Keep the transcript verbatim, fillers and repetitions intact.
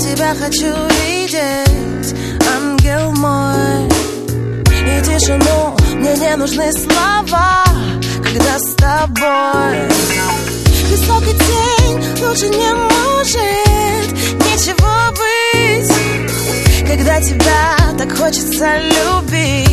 тебя хочу видеть, ангел мой. И тишину, мне не нужны слова, когда с тобой. Высокий тень лучше не может ничего быть, когда тебя так хочется любить.